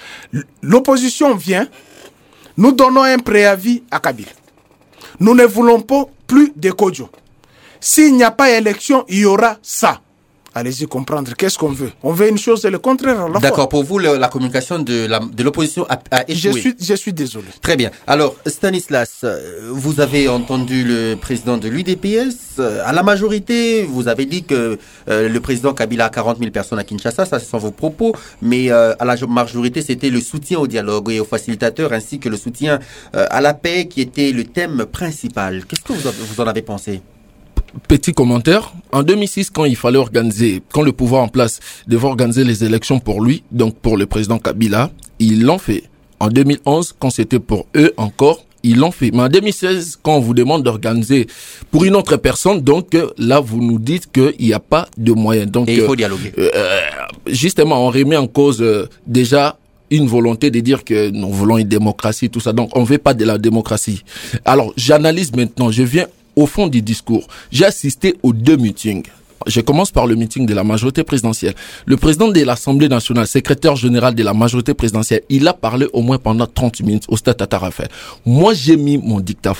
L'opposition vient, nous donnons un préavis à Kabila. Nous ne voulons pas plus de Kodjo. S'il n'y a pas élection, il y aura ça. Allez-y comprendre, qu'est-ce qu'on veut? On veut une chose et le contraire à la D'accord, fois. pour vous, le, la communication de, la, de l'opposition a, a échoué. Je suis, je suis désolé. Très bien. Alors, Stanislas, vous avez entendu le président de l'U D P S. À la majorité, vous avez dit que euh, le président Kabila a quarante mille personnes à Kinshasa, ça ce sont vos propos, mais euh, à la majorité, c'était le soutien au dialogue et aux facilitateurs, ainsi que le soutien euh, à la paix qui était le thème principal. Qu'est-ce que vous, vous en avez pensé? Petit commentaire. En deux mille six, quand il fallait organiser, quand le pouvoir en place devait organiser les élections pour lui, donc pour le président Kabila, ils l'ont fait. En deux mille onze, quand c'était pour eux encore, ils l'ont fait. Mais en deux mille seize, quand on vous demande d'organiser pour une autre personne, donc là, vous nous dites qu'il n'y a pas de moyens. Donc, et il faut dialoguer. Euh, justement, on remet en cause euh, déjà une volonté de dire que nous voulons une démocratie, tout ça. Donc, on ne veut pas de la démocratie. Alors, j'analyse maintenant. Je viens au fond du discours. J'ai assisté aux deux meetings. Je commence par le meeting de la majorité présidentielle. Le président de l'Assemblée nationale, secrétaire général de la majorité présidentielle, il a parlé au moins pendant trente minutes au stade Tata Raphaël. Moi, j'ai mis mon dictaphone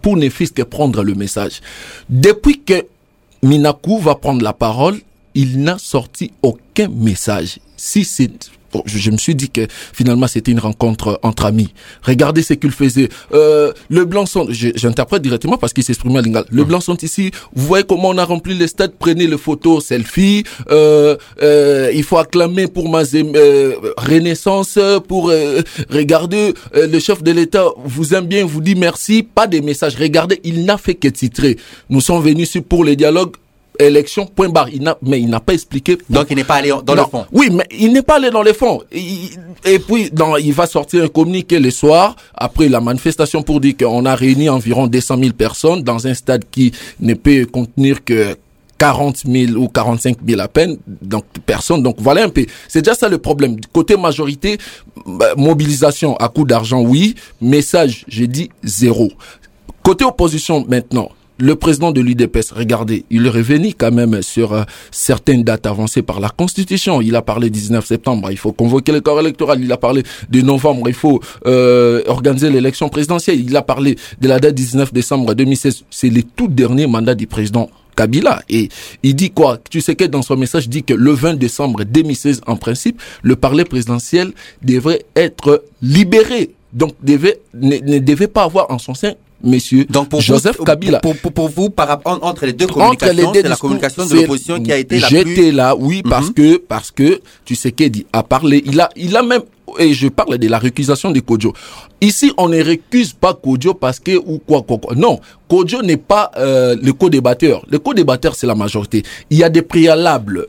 pour ne fût-ce que prendre le message. Depuis que Minakou va prendre la parole, il n'a sorti aucun message. Si c'est Bon, je, je me suis dit que finalement c'était une rencontre entre amis. Regardez ce qu'il faisait. Euh, le blanc sont, je, j'interprète directement parce qu'il s'exprimait à Lingala. Le blanc sont ici. Vous voyez comment on a rempli les stades. Prenez les photos, selfie. Euh, euh, il faut acclamer pour ma euh, renaissance. Pour euh, regarder euh, le chef de l'État vous aime bien, vous dit merci. Pas des messages. Regardez, il n'a fait que titrer. Nous sommes venus ici pour les dialogues. Élection, point barre. Il n'a, mais il n'a pas expliqué. Donc il n'est pas allé dans non. le fond. Oui, mais il n'est pas allé dans les fonds. Il, et puis, dans, il va sortir un communiqué le soir, après la manifestation, pour dire qu'on a réuni environ deux cent mille personnes dans un stade qui ne peut contenir que quarante mille ou quarante-cinq mille à peine, donc personne. Donc voilà un peu. C'est déjà ça le problème. Côté majorité, bah, mobilisation à coup d'argent, oui. Message, j'ai dit zéro. Côté opposition maintenant. Le président de l'U D P S, regardez, il est revenu quand même sur euh, certaines dates avancées par la Constitution. Il a parlé du dix-neuf septembre, il faut convoquer le corps électoral. Il a parlé de novembre, il faut euh, organiser l'élection présidentielle. Il a parlé de la date dix-neuf décembre deux mille seize. C'est le tout dernier mandat du président Kabila. Et il dit quoi? Tu sais que dans son message, il dit que le vingt décembre deux mille seize, en principe, le palais présidentiel devrait être libéré. Donc, devait, ne, ne devait pas avoir en son sein Monsieur Donc pour Joseph vous, Kabila. Pour, pour, pour vous, par, entre les deux communications, les deux c'est discours, la communication de l'opposition qui a été la j'étais plus... J'étais là, oui, parce mm-hmm. que, parce que, tu sais qu'Edi a parlé, il a, il a même, et je parle de la récusation de Kodjo. Ici, on ne récuse pas Kodjo parce que, ou quoi, quoi, quoi. Non. Kodjo n'est pas, euh, le co-débatteur. Le co-débatteur, c'est la majorité. Il y a des préalables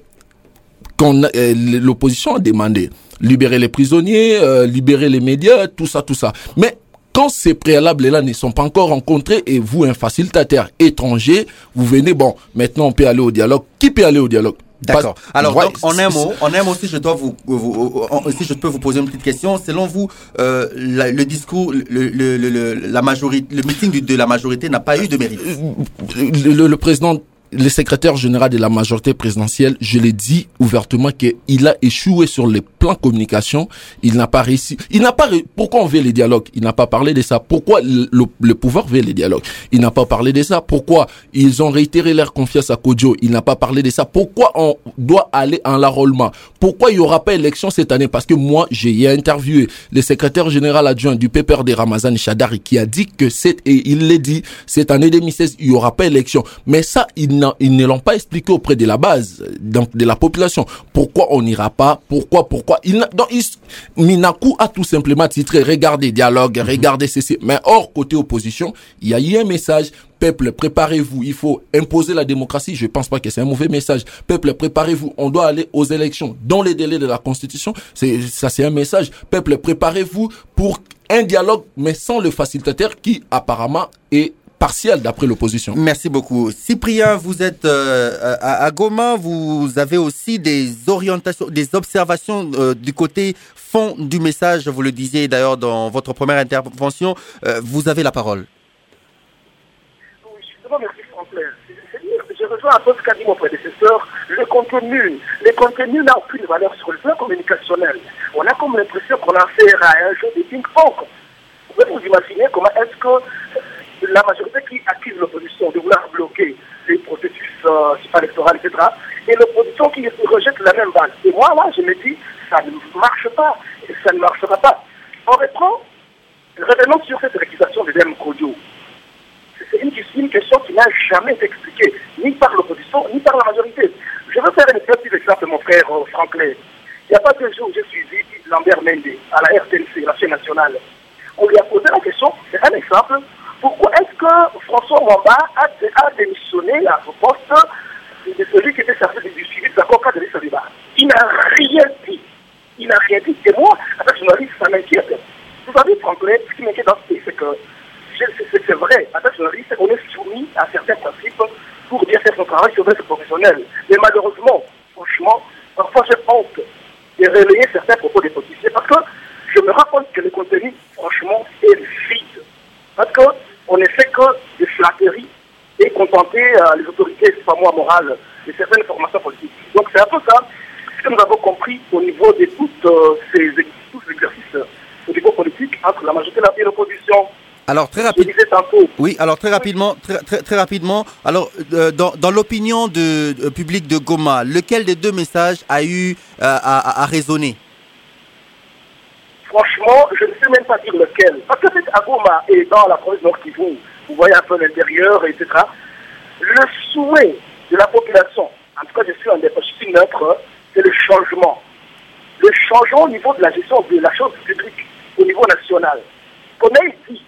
qu'on a, euh, l'opposition a demandé. Libérer les prisonniers, euh, libérer les médias, tout ça, tout ça. Mais, quand ces préalables-là ne sont pas encore rencontrés et vous, un facilitateur étranger, vous venez, bon, maintenant on peut aller au dialogue. Qui peut aller au dialogue? D'accord. Alors, ouais, donc, en un mot, en un mot, si je dois vous, vous, si je peux vous poser une petite question, selon vous, euh, la, le discours, le, le, le, le, la majorité, le meeting de, de la majorité n'a pas eu de mérite. Le, le, le président, le secrétaire général de la majorité présidentielle, je l'ai dit ouvertement qu'il a échoué sur les plans communication. Il n'a pas réussi. Il n'a pas. Ré... Pourquoi on veut les dialogues? Il n'a pas parlé de ça. Pourquoi le, le, le pouvoir veut les dialogues? Il n'a pas parlé de ça. Pourquoi ils ont réitéré leur confiance à Kodjo? Il n'a pas parlé de ça. Pourquoi on doit aller en l'enrôlement? Pourquoi il y aura pas élection cette année? Parce que moi, j'ai interviewé le secrétaire général adjoint du P P R D Ramazan Chadari qui a dit que cette, et il l'a dit, cette année deux mille seize, il y aura pas élection. Mais ça, il ils ne l'ont pas expliqué auprès de la base, donc de la population. Pourquoi on n'ira pas? Pourquoi? Pourquoi? Il n'a, donc, il, Minakou a tout simplement titré, regardez dialogue, mm-hmm. regardez ceci. Mais hors côté opposition, il y a eu un message. Peuple, préparez-vous. Il faut imposer la démocratie. Je pense pas que c'est un mauvais message. Peuple, préparez-vous. On doit aller aux élections dans les délais de la Constitution. C'est, ça, c'est un message. Peuple, préparez-vous pour un dialogue, mais sans le facilitateur qui, apparemment, est partiel d'après l'opposition. Merci beaucoup. Cyprien, vous êtes euh, à, à Goma, vous avez aussi des orientations, des observations euh, du côté fond du message, vous le disiez d'ailleurs dans votre première intervention, euh, vous avez la parole. Oui, justement, merci Franklin. Je rejoins un peu ce qu'a dit mon prédécesseur, le contenu, le contenu n'a aucune valeur sur le plan communicationnel. On a comme l'impression qu'on a affaire à un jeu de ping-pong. Vous pouvez vous imaginer comment est-ce que la majorité qui accuse l'opposition de vouloir bloquer les processus euh, électoraux, et cetera, et l'opposition qui rejette la même balle. Et moi, là, je me dis, ça ne marche pas, et ça ne marchera pas. On reprend, revenons sur cette récusation de Deme Kodjo. C'est une, une question qui n'a jamais été expliquée, ni par l'opposition, ni par la majorité. Je veux faire un petit exemple, mon frère euh, Franklin. Il n'y a pas deux jours, j'ai suivi Lambert Mende à la R T N C, la chaîne nationale. On lui a posé la question, c'est un exemple. Pourquoi est-ce que François Mwamba a, a démissionné à ce poste de celui qui était chargé du suivi de l'accord cadre de ce débat? Il n'a rien dit. Il n'a rien dit. Et moi, en tant que journaliste, ça m'inquiète. Vous savez, Franklin, ce qui m'inquiète dans ce pays, c'est que c'est vrai. En tant que journaliste, on est soumis à certains principes pour bien faire son travail sur notre professionnel. Mais malheureusement, franchement, parfois j'ai honte de relayer certains propos des politiciens parce que je me rends compte que le contenu, franchement, est vide. Parce qu'on ne fait que des flatteries et contenter euh, les autorités, c'est pas moi, morales, de certaines formations politiques. Donc c'est un peu ça ce que nous avons compris au niveau de toutes, euh, ces, tous ces exercices euh, au niveau politique entre la majorité et l'opposition. Alors très rapidement. Oui, alors très rapidement, très très, très rapidement. Alors euh, dans, dans l'opinion de euh, publique de Goma, lequel des deux messages a eu euh, à, à résonner? Franchement, je ne sais même pas dire lequel. Parce que à Goma et dans la province Nord Kivu, vous voyez un peu l'intérieur, et cetera. Le souhait de la population, en tout cas je suis un des je suis neutre, c'est le changement. Le changement au niveau de la gestion de la chose publique au niveau national. Qu'on ait dit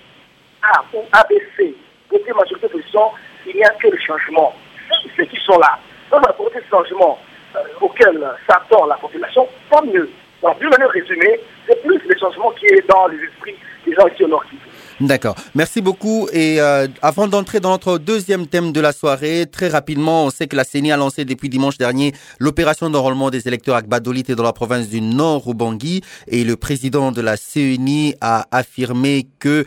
A ou A B C, côté majorité de position, il n'y a que le changement. Ceux qui sont là, dans la volonté de changement euh, auquel s'attend la population, tant mieux. Donc, d'une manière résumée, c'est plus le changement qui est dans les esprits des gens ici au Nord Kivu. D'accord. Merci beaucoup. Et euh, avant d'entrer dans notre deuxième thème de la soirée, très rapidement, on sait que la C E N I a lancé depuis dimanche dernier l'opération d'enrôlement des électeurs à Gbadolite dans la province du Nord Ubangi. Et le président de la C E N I a affirmé que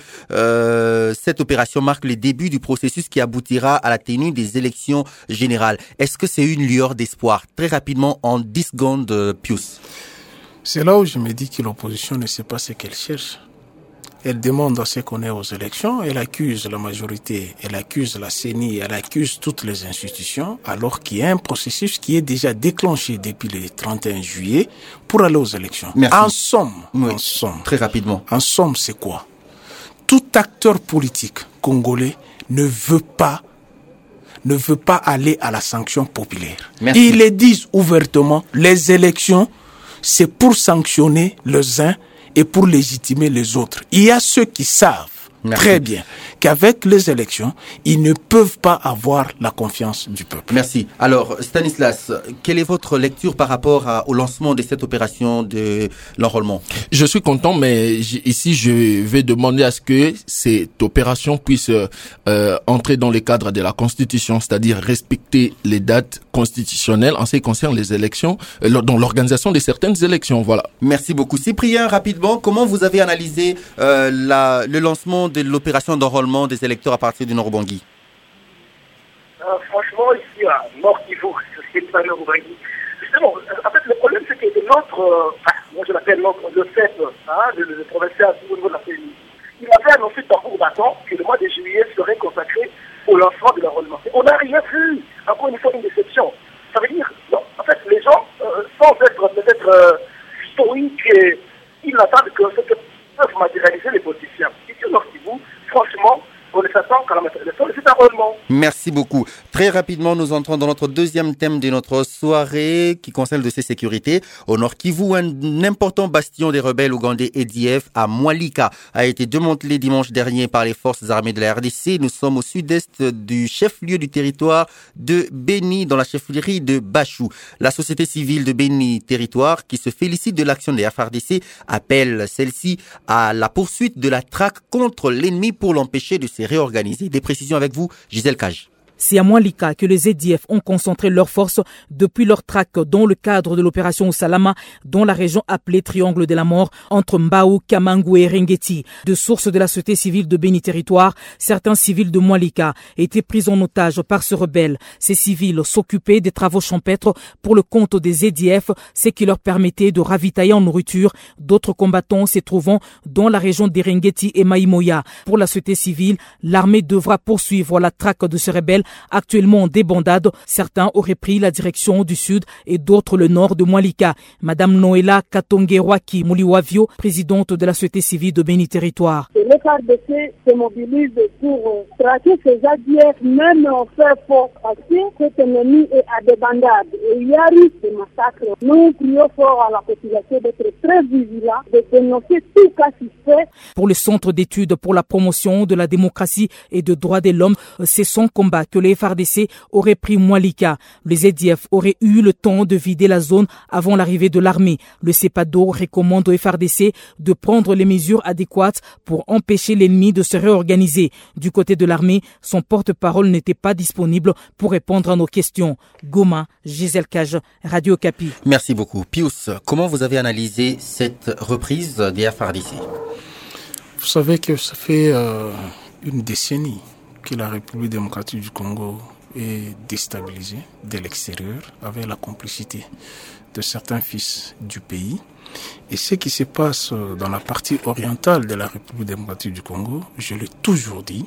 euh, cette opération marque le début du processus qui aboutira à la tenue des élections générales. Est-ce que c'est une lueur d'espoir? Très rapidement, en dix secondes, Pius. C'est là où je me dis que l'opposition ne sait pas ce qu'elle cherche. Elle demande à ce qu'on est aux élections, elle accuse la majorité, elle accuse la C E N I, elle accuse toutes les institutions, alors qu'il y a un processus qui est déjà déclenché depuis le trente et un juillet pour aller aux élections. Merci. En somme, oui, en somme, très rapidement. En somme, c'est quoi? Tout acteur politique congolais ne veut pas ne veut pas aller à la sanction populaire. Merci. Ils le disent ouvertement, les élections, c'est pour sanctionner les uns et pour légitimer les autres. Il y a ceux qui savent Merci. Très bien qu'avec les élections, ils ne peuvent pas avoir la confiance du peuple. Merci. Alors, Stanislas, quelle est votre lecture par rapport à, au lancement de cette opération de l'enrôlement? Je suis content, mais ici, je vais demander à ce que cette opération puisse euh, entrer dans les cadres de la Constitution, c'est-à-dire respecter les dates constitutionnelles en ce qui concerne les élections, euh, dans l'organisation de certaines élections. Voilà. Merci beaucoup. Cyprien, rapidement, comment vous avez analysé euh, la, le lancement de l'opération d'enrôlement des électeurs à partir du Nord Ubangi? euh, Franchement, ici, à Nord Kivu, c'est pas Nord Ubangi. Justement, en fait, le problème, c'est que notre, euh, enfin, moi je l'appelle notre, le C E P, hein, le, le provincial au niveau de la C E N I, il avait annoncé tambour battant que le mois de juillet serait consacré au lancement de l'enrôlement. On n'a rien vu. Encore une fois, une déception. Ça veut dire, non, en fait, les gens, euh, sans être peut-être euh, stoïques, et, ils attendent que ce que peuvent matérialiser les politiciens. Ici au Nord Kivu, franchement, on les attend quand la matérialisation de cet enrôlement. Merci beaucoup. Très rapidement, nous entrons dans notre deuxième thème de notre soirée qui concerne de ces sécurités. Au Nord Kivu, un important bastion des rebelles ougandais E D F à Mwalika a été démantelé dimanche dernier par les forces armées de la R D C. Nous sommes au sud-est du chef-lieu du territoire de Beni, dans la chefferie de Bachou. La société civile de Beni Territoire, qui se félicite de l'action des F A R D C, appelle celle-ci à la poursuite de la traque contre l'ennemi pour l'empêcher de se réorganiser. Des précisions avec vous, Gisèle Cage. C'est à Mwalika que les E D F ont concentré leurs forces depuis leur traque dans le cadre de l'opération Osalama, dans la région appelée Triangle de la Mort, entre Mbao, Kamangu et Rengeti. De sources de la société civile de Beni Territoire, certains civils de Mwalika étaient pris en otage par ce rebelle. Ces civils s'occupaient des travaux champêtres pour le compte des E D F, ce qui leur permettait de ravitailler en nourriture d'autres combattants se trouvant dans la région des Rengeti et Maïmoya. Pour la société civile, l'armée devra poursuivre la traque de ce rebelle actuellement en débandade. Certains auraient pris la direction du sud et d'autres le nord de Mwalika. Madame Noëlla Katongerwaki Mouliwavio, présidente de la société civile de Beni Territoire. Le F A R D C se mobilise pour traquer ces A D F, même en fait fort parce que cet ennemi est à débandade et il y a risque de massacre. Nous prions fort à la population d'être très vigilant, de dénoncer tout cas suspect. Pour le Centre d'études pour la promotion de la démocratie et des droits de l'homme, c'est son combat que les F A R D C auraient pris Mwalika. Les E D F auraient eu le temps de vider la zone avant l'arrivée de l'armée. Le CEPADO recommande au F A R D C de prendre les mesures adéquates pour empêcher l'ennemi de se réorganiser. Du côté de l'armée, son porte-parole n'était pas disponible pour répondre à nos questions. Goma, Gisèle Cage, Radio Okapi. Merci beaucoup. Pius, comment vous avez analysé cette reprise des F A R D C? Vous savez que ça fait euh, une décennie que la République démocratique du Congo et déstabilisé de l'extérieur avec la complicité de certains fils du pays. Et ce qui se passe dans la partie orientale de la République démocratique du Congo, je l'ai toujours dit,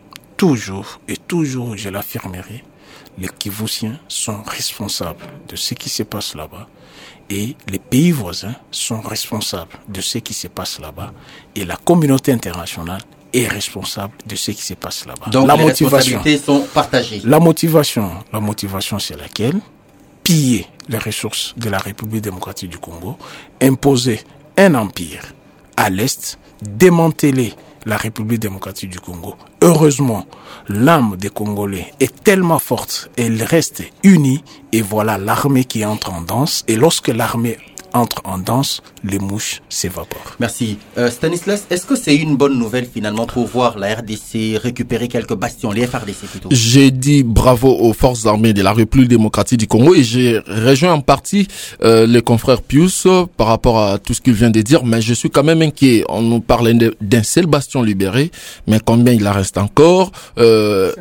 toujours et toujours je l'affirmerai, les Kivusiens sont responsables de ce qui se passe là-bas et les pays voisins sont responsables de ce qui se passe là-bas et la communauté internationale est responsable de ce qui se passe là-bas. Donc la les motivation, responsabilités sont partagées. La motivation, la motivation c'est laquelle? Piller les ressources de la République démocratique du Congo, imposer un empire à l'Est, démanteler la République démocratique du Congo. Heureusement, l'âme des Congolais est tellement forte, elle reste unie, et voilà l'armée qui entre en danse. Et lorsque l'armée entre en danse, les mouches s'évaporent. Merci. Euh, Stanislas, est-ce que c'est une bonne nouvelle finalement pour voir la R D C récupérer quelques bastions, les F R D C plutôt? J'ai dit bravo aux forces armées de la République démocratique du Congo et j'ai rejoint en partie euh, les confrères Pius euh, par rapport à tout ce qu'il vient de dire, mais je suis quand même inquiet. On nous parle d'un seul bastion libéré, mais combien il en reste encore euh,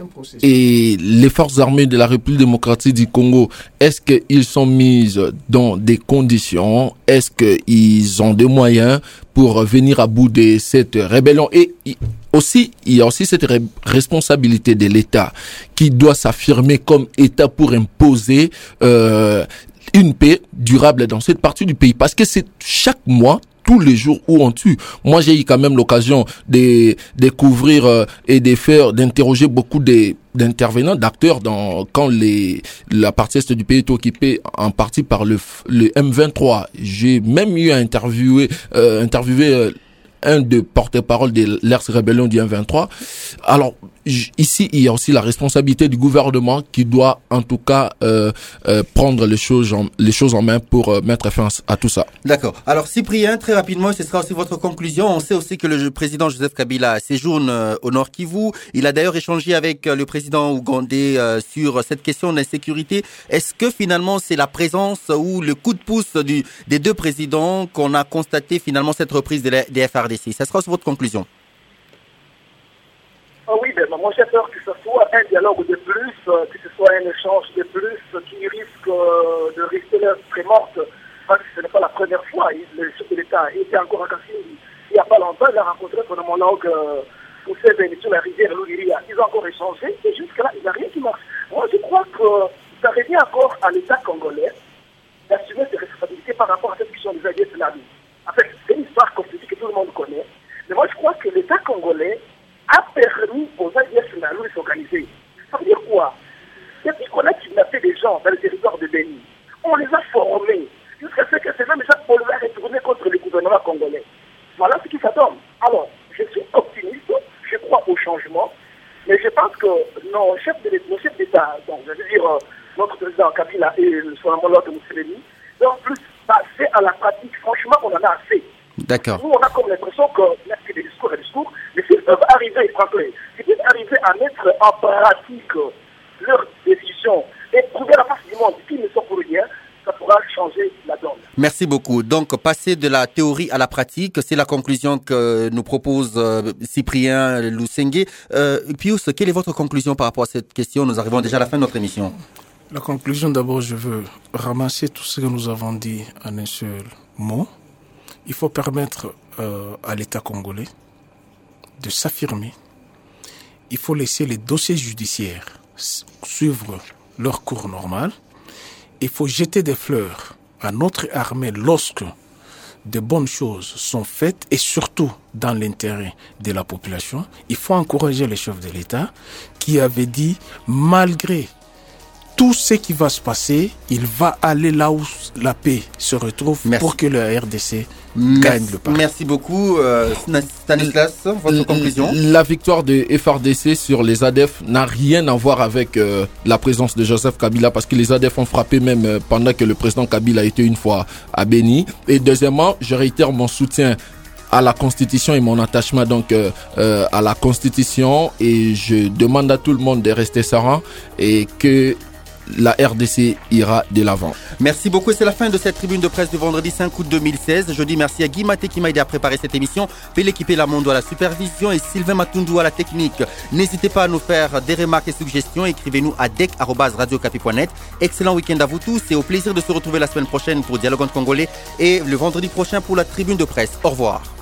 et les forces armées de la République démocratique du Congo, est-ce qu'ils sont mis dans des conditions? Est-ce qu'ils ont des moyens pour venir à bout de cette rébellion? Et aussi, il y a aussi cette responsabilité de l'État qui doit s'affirmer comme État pour imposer euh, une paix durable dans cette partie du pays. Parce que c'est chaque mois, tous les jours où on tue. Moi, j'ai eu quand même l'occasion de découvrir euh, et de faire, d'interroger beaucoup de, d'intervenants, d'acteurs dans, quand les, la partie est du pays est occupée en partie par le, le M vingt-trois. J'ai même eu à interviewer, euh, interviewer euh, un des porte-parole de l'ex-rébellion du M vingt-trois. Alors, ici, il y a aussi la responsabilité du gouvernement qui doit, en tout cas, euh, euh, prendre les choses en, les choses en main pour euh, mettre fin à tout ça. D'accord. Alors, Cyprien, très rapidement, ce sera aussi votre conclusion. On sait aussi que le président Joseph Kabila séjourne euh, au Nord Kivu. Il a d'ailleurs échangé avec euh, le président ougandais euh, sur cette question d'insécurité. Est-ce que finalement, c'est la présence ou le coup de pouce du, des deux présidents qu'on a constaté finalement cette reprise des, des F R D C? Ça sera aussi votre conclusion. Ah oui, mais moi j'ai peur que ce soit un dialogue de plus, euh, que ce soit un échange de plus euh, qui risque euh, de rester là très morte, parce que ce n'est pas la première fois. Il, le chef de l'État était encore à Kassini il n'y a pas longtemps, il a rencontré son homologue euh, pour ses sur la rivière Louliria. Ils ont encore échangé et jusque-là, il n'y a rien qui marche. Moi je crois que ça revient encore à l'État congolais d'assumer ses responsabilités par rapport à cette question des alliés de la vie. En fait, c'est une histoire compliquée que tout le monde connaît, mais moi je crois que l'État congolais a permis aux A D F Nalu de s'organiser. Ça veut dire quoi? Depuis qu'on a kidnappé des gens dans le territoire de Béni, on les a formés, jusqu'à ce que ces mêmes gens, on les a retournés contre le gouvernement congolais. Voilà ce qui s'attend. Alors, je suis optimiste, je crois au changement, mais je pense que nos chefs d'État, donc je veux dire notre président Kabila et son homologue Mussolini, doivent plus passer à la pratique. Franchement, on en a assez. D'accord. Nous, on a comme l'impression que c'est des discours et des discours, mais s'ils peuvent arriver, Franklin, s'ils peuvent arriver à mettre en pratique leurs décisions et prouver à la face du monde qu'ils ne sont pour rien, ça pourra changer la donne. Merci beaucoup. Donc, passer de la théorie à la pratique, c'est la conclusion que nous propose euh, Cyprien Lousengue. Euh, Pius, quelle est votre conclusion par rapport à cette question? Nous arrivons déjà à la fin de notre émission. La conclusion, d'abord, je veux ramasser tout ce que nous avons dit en un seul mot. Il faut permettre euh, à l'État congolais de s'affirmer. Il faut laisser les dossiers judiciaires suivre leur cours normal. Il faut jeter des fleurs à notre armée lorsque de bonnes choses sont faites et surtout dans l'intérêt de la population. Il faut encourager les chefs de l'État qui avaient dit, malgré tout ce qui va se passer, il va aller là où la paix se retrouve. Merci. Pour que le R D C Merci. gagne le parti. Merci beaucoup, euh, Stanislas. Votre conclusion? La victoire de F R D C sur les A D F n'a rien à voir avec euh, la présence de Joseph Kabila, parce que les A D F ont frappé même euh, pendant que le président Kabila était une fois à Béni. Et deuxièmement, je réitère mon soutien à la Constitution et mon attachement donc euh, euh, à la Constitution, et je demande à tout le monde de rester serein et que la R D C ira de l'avant. Merci beaucoup. C'est la fin de cette tribune de presse du vendredi cinq août deux mille seize. Je dis merci à Guy Maté qui m'a aidé à préparer cette émission, Péléquipé Lamondo à la supervision et Sylvain Matundou à la technique. N'hésitez pas à nous faire des remarques et suggestions. Écrivez-nous à dec arobase radio okapi point net. Excellent week-end à vous tous et au plaisir de se retrouver la semaine prochaine pour Dialogue en Congolais et le vendredi prochain pour la tribune de presse. Au revoir.